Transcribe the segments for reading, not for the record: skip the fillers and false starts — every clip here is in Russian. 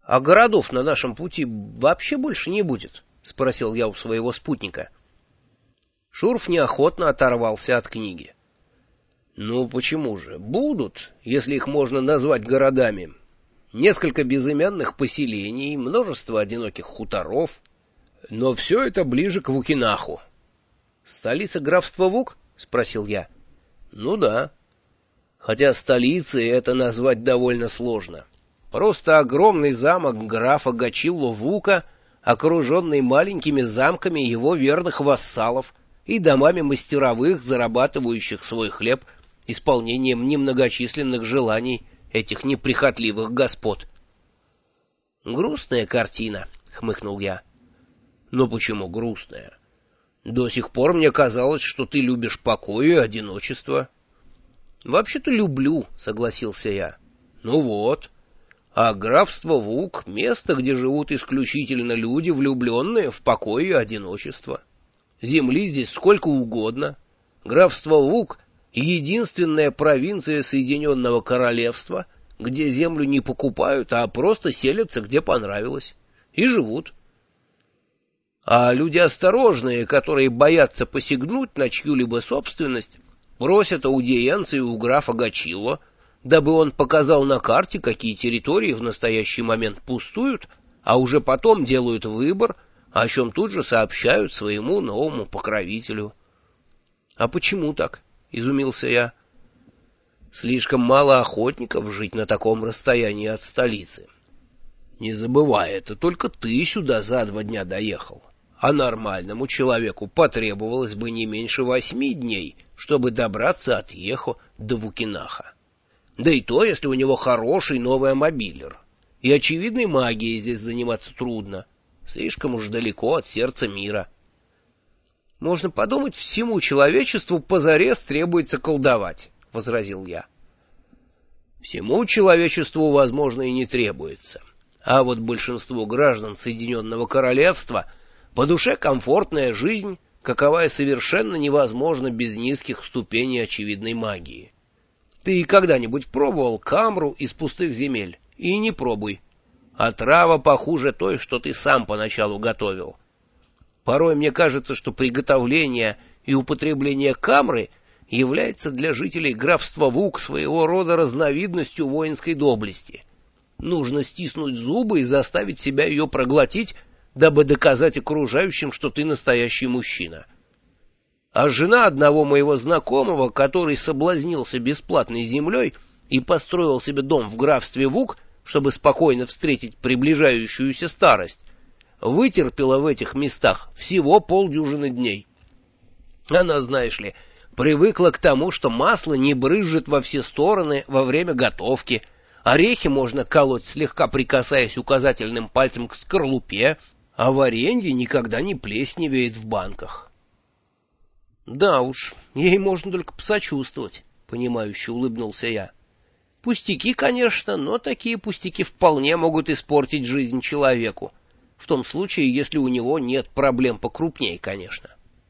— А городов на нашем пути вообще больше не будет? — спросил я у своего спутника. Шурф неохотно оторвался от книги. — Ну почему же? Будут, если их можно назвать городами. Несколько безымянных поселений, множество одиноких хуторов. Но все это ближе к Вукинаху. — Столица графства Вук? — спросил я. — Ну да. Хотя столицей это назвать довольно сложно. Просто огромный замок графа Гачилло Вука, окруженный маленькими замками его верных вассалов и домами мастеровых, зарабатывающих свой хлеб исполнением немногочисленных желаний этих неприхотливых господ. «Грустная картина», — хмыкнул я. «Ну почему грустная? До сих пор мне казалось, что ты любишь покой и одиночество». «Вообще-то люблю», — согласился я. «Ну вот. А графство Вук — место, где живут исключительно люди, влюбленные в покой и одиночество. Земли здесь сколько угодно. Графство Вук — единственная провинция Соединенного Королевства, где землю не покупают, а просто селятся, где понравилось. И живут. А люди осторожные, которые боятся посягнуть на чью-либо собственность, просят аудиенции у графа Гачилло, дабы он показал на карте, какие территории в настоящий момент пустуют, а уже потом делают выбор, о чем тут же сообщают своему новому покровителю. — А почему так? — изумился я. — Слишком мало охотников жить на таком расстоянии от столицы. Не забывай, это только ты сюда за 2 дня доехал, а нормальному человеку потребовалось бы не меньше 8 дней, чтобы добраться от Ехо до Вукинаха. Да и то, если у него хороший новый мобилер. И очевидной магией здесь заниматься трудно. Слишком уж далеко от сердца мира. Можно подумать, всему человечеству позарез требуется колдовать, — возразил я. Всему человечеству, возможно, и не требуется. А вот большинству граждан Соединенного Королевства по душе комфортная жизнь, каковая совершенно невозможна без низких ступеней очевидной магии. Ты когда-нибудь пробовал камру из пустых земель? И не пробуй. Отрава похуже той, что ты сам поначалу готовил. Порой мне кажется, что приготовление и употребление камры является для жителей графства Вук своего рода разновидностью воинской доблести. Нужно стиснуть зубы и заставить себя ее проглотить, дабы доказать окружающим, что ты настоящий мужчина. А жена одного моего знакомого, который соблазнился бесплатной землей и построил себе дом в графстве Вук, чтобы спокойно встретить приближающуюся старость, вытерпела в этих местах всего 50 дней. Она, знаешь ли, привыкла к тому, что масло не брызжет во все стороны во время готовки, орехи можно колоть, слегка прикасаясь указательным пальцем к скорлупе, а варенье никогда не плесневеет в банках. — Да уж, ей можно только посочувствовать, — понимающе улыбнулся я. — Пустяки, конечно, но такие пустяки вполне могут испортить жизнь человеку. В том случае, если у него нет проблем покрупнее, конечно.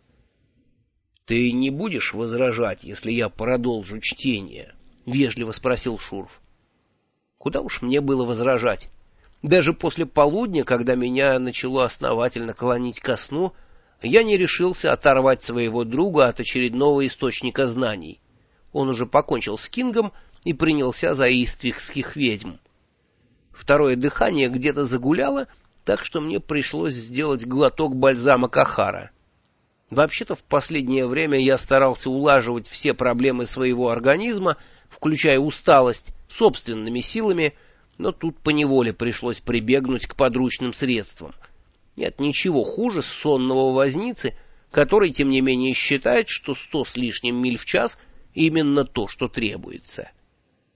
— Ты не будешь возражать, если я продолжу чтение? — вежливо спросил Шурф. Куда уж мне было возражать. Даже после полудня, когда меня начало основательно клонить ко сну, я не решился оторвать своего друга от очередного источника знаний. Он уже покончил с Кингом и принялся за иствикских ведьм. Второе дыхание где-то загуляло, так что мне пришлось сделать глоток бальзама Кахара. Вообще-то в последнее время я старался улаживать все проблемы своего организма, включая усталость, собственными силами, но тут поневоле пришлось прибегнуть к подручным средствам. Нет ничего хуже сонного возницы, который, тем не менее, считает, что 100 с лишним миль в час именно то, что требуется.